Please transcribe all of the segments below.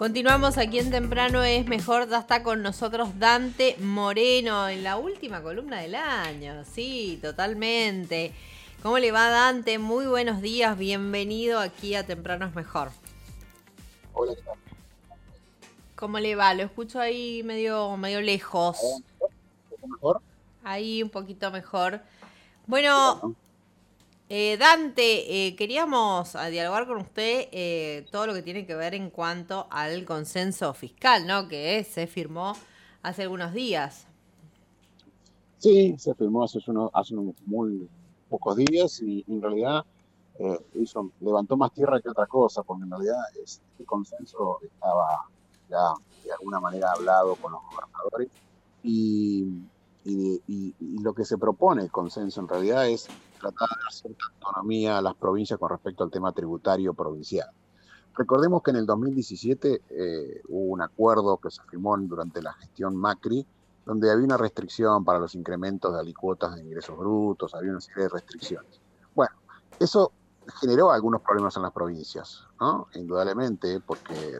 Continuamos aquí en Temprano es Mejor. Ya está con nosotros Dante Moreno en la última columna del año. Sí, totalmente. ¿Cómo le va, Dante? Muy buenos días. Bienvenido aquí a Temprano es Mejor. Hola, ¿qué tal? ¿Cómo le va? Lo escucho ahí medio lejos. ¿Un poco mejor? Ahí un poquito mejor. Bueno, Bueno, Dante, queríamos dialogar con usted todo lo que tiene que ver en cuanto al consenso fiscal, ¿no? Que se firmó hace algunos días. sí, se firmó hace unos muy pocos días y en realidad levantó más tierra que otra cosa, porque en realidad este consenso estaba ya de alguna manera hablado con los gobernadores y, y lo que se propone el consenso en realidad es tratar de dar cierta autonomía a las provincias con respecto al tema tributario provincial. Recordemos que en el 2017 hubo un acuerdo que se firmó durante la gestión Macri, donde había una restricción para los incrementos de alícuotas de ingresos brutos, había una serie de restricciones. Bueno, eso generó algunos problemas en las provincias, ¿no? Indudablemente, porque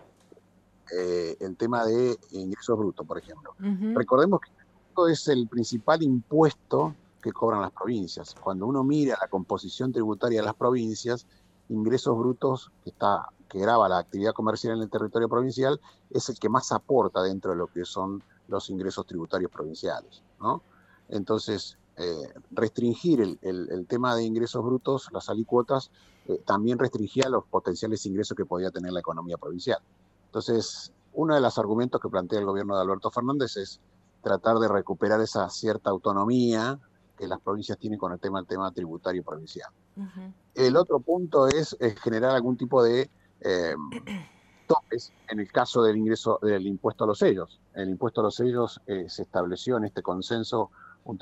el tema de ingresos brutos, por ejemplo. Ujú. Recordemos que esto es el principal impuesto que cobran las provincias. Cuando uno mira la composición tributaria de las provincias, ingresos brutos, que grava la actividad comercial en el territorio provincial, es el que más aporta dentro de lo que son los ingresos tributarios provinciales, ¿no? Entonces, restringir el tema de ingresos brutos, las alícuotas, también restringía los potenciales ingresos que podía tener la economía provincial. Entonces, uno de los argumentos que plantea el gobierno de Alberto Fernández es tratar de recuperar esa cierta autonomía que las provincias tienen con el tema tributario provincial. Ujú. El otro punto es generar algún tipo de eh, topes en el caso del ingreso del impuesto a los sellos. El impuesto a los sellos se estableció en este consenso un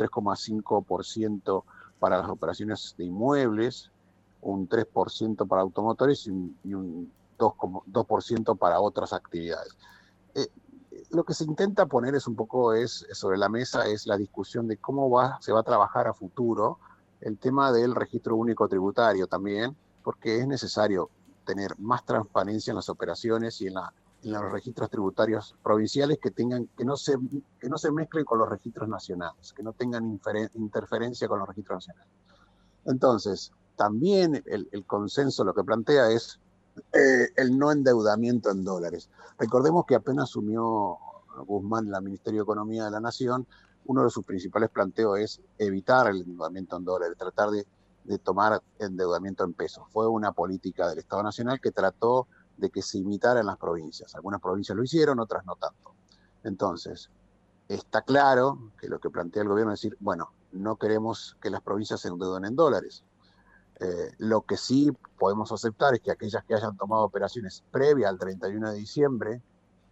3,5% para las operaciones de inmuebles, un 3% para automotores y un 2% para otras actividades. Eh, lo que se intenta poner es un poco sobre la mesa es la discusión de se va a trabajar a futuro el tema del registro único tributario también, porque es necesario tener más transparencia en las operaciones y en los registros tributarios provinciales que no se mezclen con los registros nacionales, que no tengan interferencia con los registros nacionales. Entonces, también el consenso lo que plantea es el no endeudamiento en dólares. Recordemos que apenas asumió Guzmán la Ministerio de Economía de la Nación, uno de sus principales planteos es evitar el endeudamiento en dólares, tratar de tomar endeudamiento en pesos. Fue una política del Estado Nacional que trató de que se imitara en las provincias. Algunas provincias lo hicieron, otras no tanto. Entonces, está claro que lo que plantea el gobierno es decir, bueno, no queremos que las provincias se endeuden en dólares. Lo que sí podemos aceptar es que aquellas que hayan tomado operaciones previas al 31 de diciembre,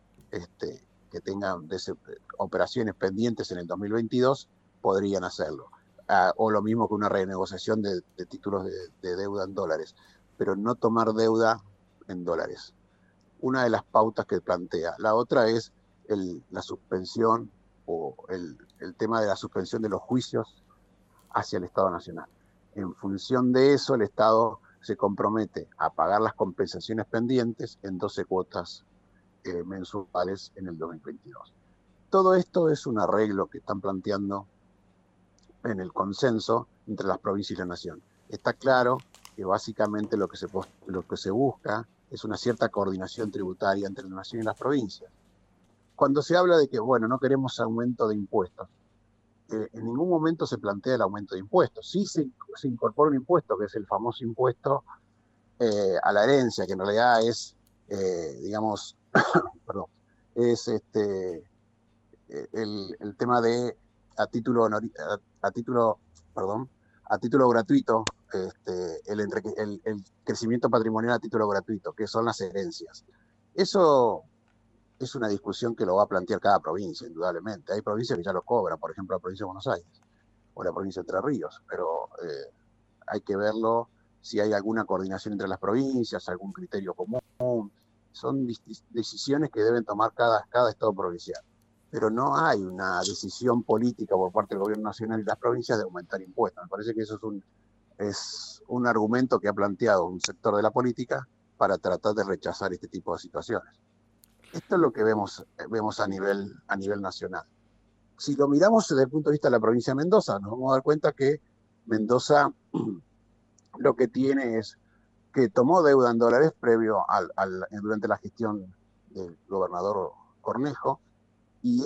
que tengan operaciones pendientes en el 2022, podrían hacerlo. O lo mismo que una renegociación de títulos de deuda en dólares, pero no tomar deuda en dólares. Una de las pautas que plantea. La otra es la suspensión o el tema de la suspensión de los juicios hacia el Estado Nacional. En función de eso, el Estado se compromete a pagar las compensaciones pendientes en 12 cuotas mensuales en el 2022. Todo esto es un arreglo que están planteando en el consenso entre las provincias y la nación. Está claro que básicamente lo que se busca es una cierta coordinación tributaria entre la nación y las provincias. Cuando se habla de que, bueno, no queremos aumento de impuestos, en ningún momento se plantea el aumento de impuestos. Sí se incorpora un impuesto, que es el famoso impuesto a la herencia, que en realidad es, digamos, perdón, es el tema de a título, a título, perdón, a título gratuito, el crecimiento patrimonial a título gratuito, que son las herencias. Eso es una discusión que lo va a plantear cada provincia, indudablemente. Hay provincias que ya lo cobran, por ejemplo, la provincia de Buenos Aires o la provincia de Entre Ríos, pero hay que verlo si hay alguna coordinación entre las provincias, algún criterio común. Son decisiones que deben tomar cada estado provincial. Pero no hay una decisión política por parte del gobierno nacional y las provincias de aumentar impuestos. Me parece que eso es un argumento que ha planteado un sector de la política para tratar de rechazar este tipo de situaciones. Esto es lo que vemos a nivel nacional. Si lo miramos desde el punto de vista de la provincia de Mendoza, nos vamos a dar cuenta que Mendoza lo que tiene es que tomó deuda en dólares durante la gestión del gobernador Cornejo, y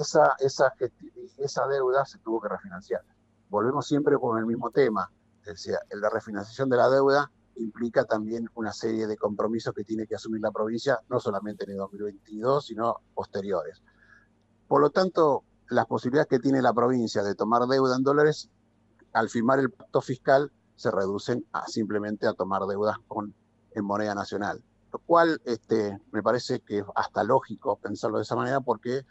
esa deuda se tuvo que refinanciar. Volvemos siempre con el mismo tema, es decir, la refinanciación de la deuda implica también una serie de compromisos que tiene que asumir la provincia, no solamente en el 2022, sino posteriores. Por lo tanto, las posibilidades que tiene la provincia de tomar deuda en dólares, al firmar el pacto fiscal, se reducen simplemente a tomar deudas en moneda nacional. Lo cual me parece que es hasta lógico pensarlo de esa manera, porque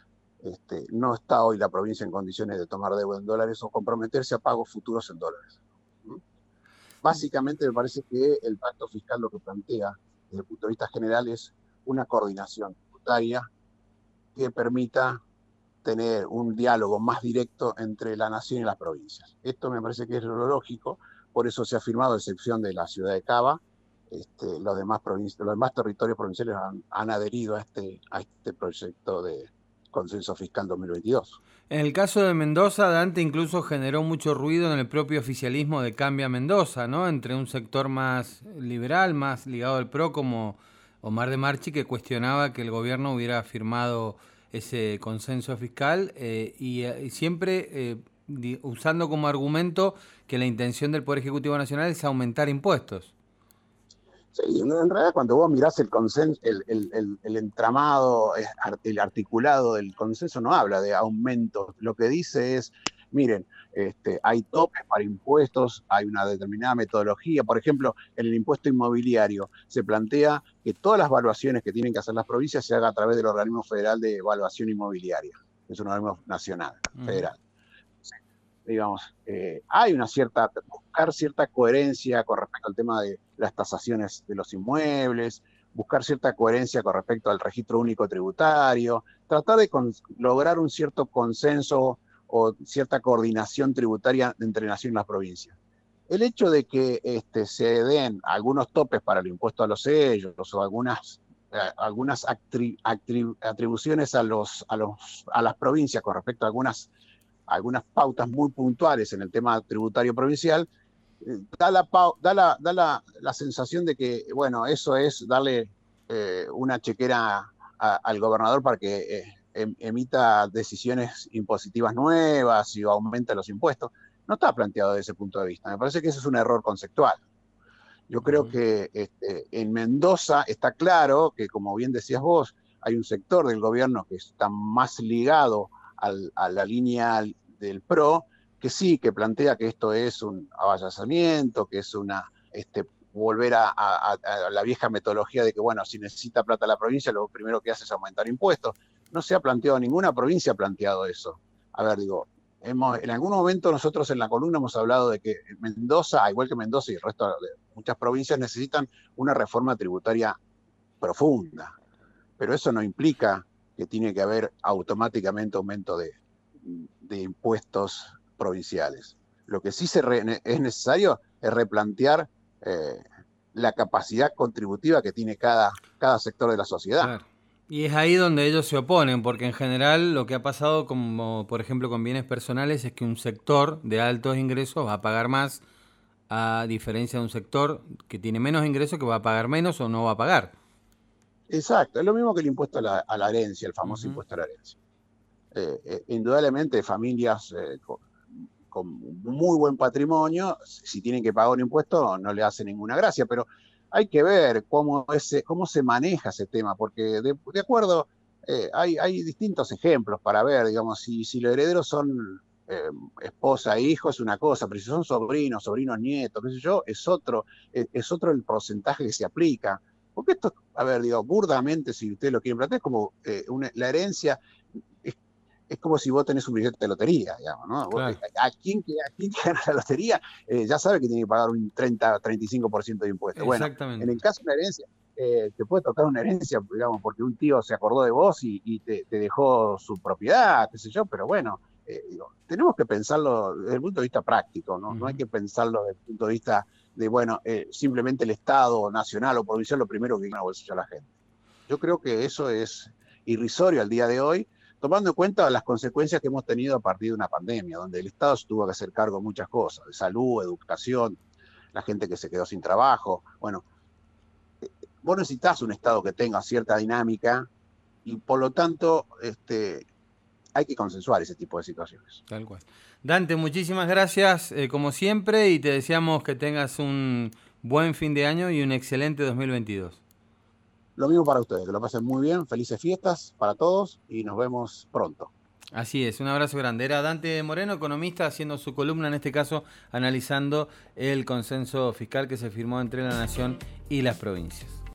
no está hoy la provincia en condiciones de tomar deuda en dólares o comprometerse a pagos futuros en dólares. Básicamente me parece que el pacto fiscal lo que plantea desde el punto de vista general es una coordinación tributaria que permita tener un diálogo más directo entre la nación y las provincias. Esto me parece que es lo lógico, por eso se ha firmado, a excepción de la ciudad de Cava. Los demás territorios provinciales han adherido a este proyecto de consenso fiscal 2022. En el caso de Mendoza, Dante incluso generó mucho ruido en el propio oficialismo de Cambia Mendoza, ¿no? Entre un sector más liberal, más ligado al PRO, como Omar de Marchi, que cuestionaba que el gobierno hubiera firmado ese consenso fiscal y siempre usando como argumento que la intención del Poder Ejecutivo Nacional es aumentar impuestos. Sí, en realidad cuando vos mirás el consenso, el entramado, el articulado del consenso no habla de aumentos. Lo que dice es, miren, hay topes para impuestos, hay una determinada metodología. Por ejemplo, en el impuesto inmobiliario se plantea que todas las evaluaciones que tienen que hacer las provincias se haga a través del organismo federal de evaluación inmobiliaria. Es un organismo nacional, federal. Digamos, hay buscar cierta coherencia con respecto al tema de las tasaciones de los inmuebles, buscar cierta coherencia con respecto al registro único tributario, tratar de lograr un cierto consenso o cierta coordinación tributaria entre nación y las provincias. El hecho de que se den algunos topes para el impuesto a los sellos o algunas atribuciones a las provincias con respecto a algunas pautas muy puntuales en el tema tributario provincial, da la sensación de que, bueno, eso es darle una chequera al gobernador para que emita decisiones impositivas nuevas y aumente los impuestos. No está planteado desde ese punto de vista. Me parece que ese es un error conceptual. Yo creo que en Mendoza está claro que, como bien decías vos, hay un sector del gobierno que está más ligado a la línea del PRO, que sí, que plantea que esto es un avallazamiento, que es volver a la vieja metodología de que, bueno, si necesita plata la provincia, lo primero que hace es aumentar impuestos. No se ha planteado, ninguna provincia ha planteado eso. A ver, digo, en algún momento nosotros en la columna hemos hablado de que Mendoza, igual que Mendoza y el resto de muchas provincias, necesitan una reforma tributaria profunda, pero eso no implica que tiene que haber automáticamente aumento de impuestos provinciales. Lo que sí es necesario es replantear la capacidad contributiva que tiene cada sector de la sociedad. Claro. Y es ahí donde ellos se oponen, porque en general lo que ha pasado, como por ejemplo con bienes personales, es que un sector de altos ingresos va a pagar más, a diferencia de un sector que tiene menos ingresos que va a pagar menos o no va a pagar. Exacto, es lo mismo que el impuesto a la herencia, el famoso impuesto a la herencia. Indudablemente familias con muy buen patrimonio, si tienen que pagar un impuesto no le hace ninguna gracia, pero hay que ver cómo se maneja ese tema, porque de acuerdo, hay distintos ejemplos para ver, digamos, si los herederos son esposa e hijo es una cosa, pero si son sobrinos, nietos, qué sé yo, es otro el porcentaje que se aplica. Porque esto, a ver, digo, burdamente, si ustedes lo quieren plantear, es como la herencia, es como si vos tenés un billete de lotería, digamos, ¿no? Claro. ¿A quién gana la lotería? Ya sabe que tiene que pagar un 35% de impuestos. Bueno, en el caso de una herencia, te puede tocar una herencia, digamos, porque un tío se acordó de vos y te dejó su propiedad, qué sé yo, pero bueno, tenemos que pensarlo desde el punto de vista práctico, ¿no? No hay que pensarlo desde el punto de vista de, bueno, simplemente el Estado nacional o provincial lo primero que gana bolsillo a la gente. Yo creo que eso es irrisorio al día de hoy, tomando en cuenta las consecuencias que hemos tenido a partir de una pandemia, donde el Estado se tuvo que hacer cargo de muchas cosas, de salud, educación, la gente que se quedó sin trabajo. Bueno, vos necesitas un Estado que tenga cierta dinámica y por lo tanto hay que consensuar ese tipo de situaciones. Tal cual. Dante, muchísimas gracias como siempre y te deseamos que tengas un buen fin de año y un excelente 2022. Lo mismo para ustedes, que lo pasen muy bien, felices fiestas para todos y nos vemos pronto. Así es, un abrazo grande. Era Dante Moreno, economista, haciendo su columna, en este caso, analizando el consenso fiscal que se firmó entre la Nación y las provincias.